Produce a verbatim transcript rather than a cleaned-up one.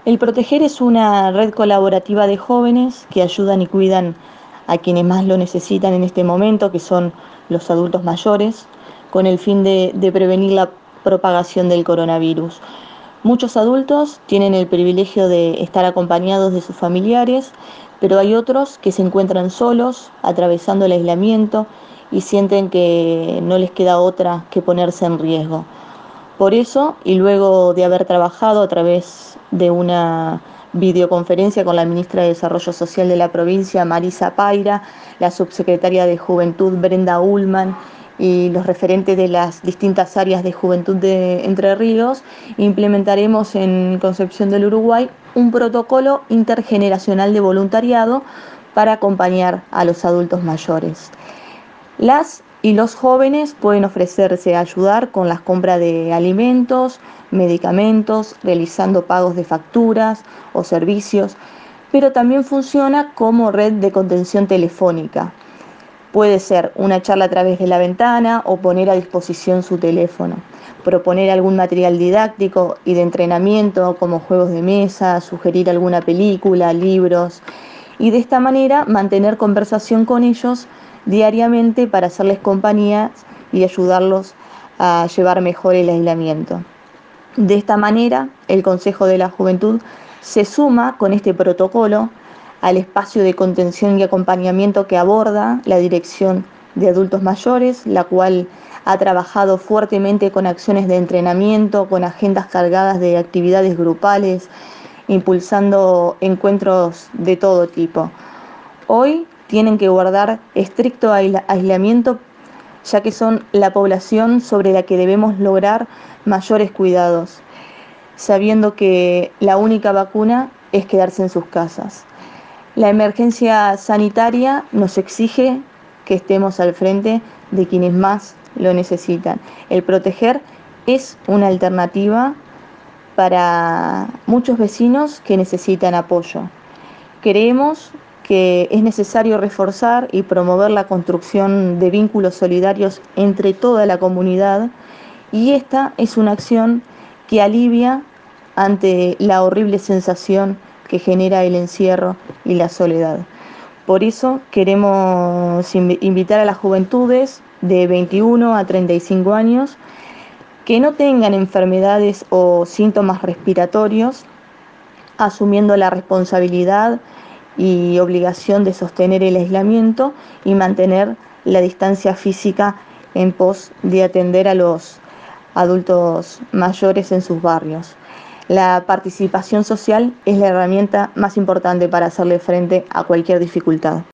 El Proteger es una red colaborativa de jóvenes que ayudan y cuidan a quienes más lo necesitan en este momento, que son los adultos mayores, con el fin de, de prevenir la propagación del coronavirus. Muchos adultos tienen el privilegio de estar acompañados de sus familiares, pero hay otros que se encuentran solos, atravesando el aislamiento y sienten que no les queda otra que ponerse en riesgo. Por eso, y luego de haber trabajado a través de una videoconferencia con la ministra de Desarrollo Social de la provincia, Marisa Paira, la subsecretaria de Juventud, Brenda Ullman, y los referentes de las distintas áreas de juventud de Entre Ríos, implementaremos en Concepción del Uruguay un protocolo intergeneracional de voluntariado para acompañar a los adultos mayores. Las y los jóvenes pueden ofrecerse a ayudar con las compras de alimentos, medicamentos, realizando pagos de facturas o servicios, pero también funciona como red de contención telefónica. Puede ser una charla a través de la ventana o poner a disposición su teléfono, proponer algún material didáctico y de entrenamiento como juegos de mesa, sugerir alguna película, libros, y de esta manera mantener conversación con ellos diariamente para hacerles compañía y ayudarlos a llevar mejor el aislamiento. De esta manera, el Consejo de la Juventud se suma con este protocolo al espacio de contención y acompañamiento que aborda la Dirección de Adultos Mayores, la cual ha trabajado fuertemente con acciones de entrenamiento, con agendas cargadas de actividades grupales, impulsando encuentros de todo tipo. Hoy tienen que guardar estricto aislamiento, ya que son la población sobre la que debemos lograr mayores cuidados, sabiendo que la única vacuna es quedarse en sus casas. La emergencia sanitaria nos exige que estemos al frente de quienes más lo necesitan. El Proteger es una alternativa para muchos vecinos que necesitan apoyo. Creemos que es necesario reforzar y promover la construcción de vínculos solidarios entre toda la comunidad, y esta es una acción que alivia ante la horrible sensación que genera el encierro y la soledad. Por eso queremos invitar a las juventudes de veintiuno a treinta y cinco años que no tengan enfermedades o síntomas respiratorios, asumiendo la responsabilidad y obligación de sostener el aislamiento y mantener la distancia física en pos de atender a los adultos mayores en sus barrios. La participación social es la herramienta más importante para hacerle frente a cualquier dificultad.